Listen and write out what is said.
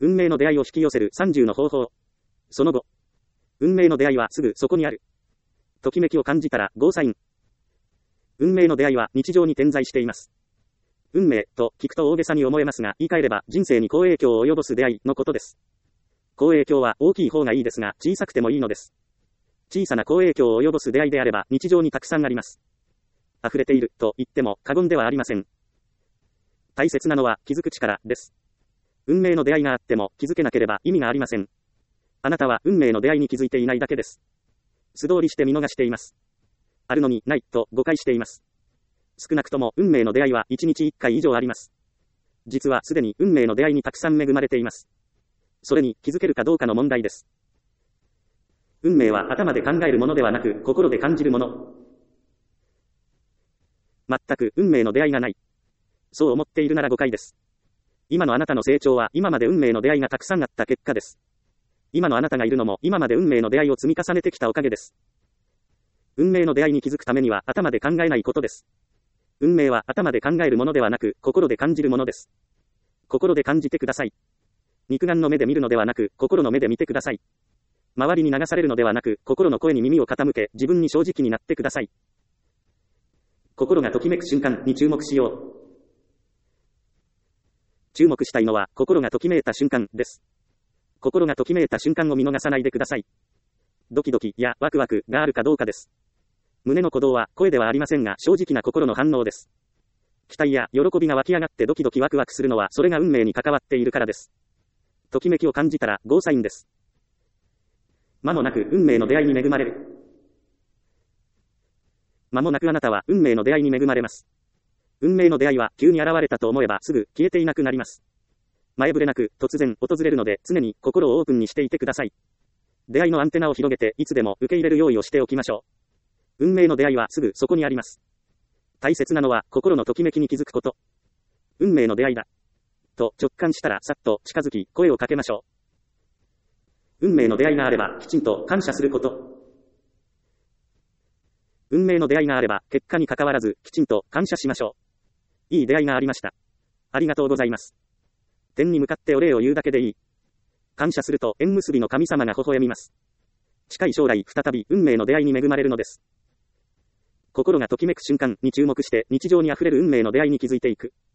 運命の出会いを引き寄せる30の方法。その後。運命の出会いはすぐそこにある。ときめきを感じたらゴーサイン。運命の出会いは日常に点在しています。運命と聞くと大げさに思えますが、言い換えれば人生に好影響を及ぼす出会いのことです。好影響は大きい方がいいですが、小さくてもいいのです。小さな好影響を及ぼす出会いであれば日常にたくさんあります。溢れていると言っても過言ではありません。大切なのは気づく力です。運命の出会いがあっても気づけなければ意味がありません。あなたは運命の出会いに気づいていないだけです。素通りして見逃しています。あるのにないと誤解しています。少なくとも運命の出会いは1日1回以上あります。実はすでに運命の出会いにたくさん恵まれています。それに気づけるかどうかの問題です。運命は頭で考えるものではなく心で感じるもの。全く運命の出会いがない。そう思っているなら誤解です。今のあなたの成長は今まで運命の出会いがたくさんあった結果です。今のあなたがいるのも今まで運命の出会いを積み重ねてきたおかげです。運命の出会いに気づくためには頭で考えないことです。運命は頭で考えるものではなく心で感じるものです。心で感じてください。肉眼の目で見るのではなく心の目で見てください。周りに流されるのではなく心の声に耳を傾け自分に正直になってください。心がときめく瞬間に注目しよう。注目したいのは心がときめいた瞬間です。心がときめいた瞬間を見逃さないでください。ドキドキやワクワクがあるかどうかです。胸の鼓動は声ではありませんが正直な心の反応です。期待や喜びが湧き上がってドキドキワクワクするのはそれが運命に関わっているからです。ときめきを感じたらゴーサインです。間もなく運命の出会いに恵まれる。間もなくあなたは運命の出会いに恵まれます。運命の出会いは急に現れたと思えばすぐ消えていなくなります。前触れなく突然訪れるので常に心をオープンにしていてください。出会いのアンテナを広げていつでも受け入れる用意をしておきましょう。運命の出会いはすぐそこにあります。大切なのは心のときめきに気づくこと。運命の出会いだ。と直感したらさっと近づき声をかけましょう。運命の出会いがあればきちんと感謝すること。運命の出会いがあれば結果に関わらずきちんと感謝しましょう。いい出会いがありました。ありがとうございます。天に向かってお礼を言うだけでいい。感謝すると縁結びの神様が微笑みます。近い将来再び運命の出会いに恵まれるのです。心がときめく瞬間に注目して日常にあふれる運命の出会いに気づいていく。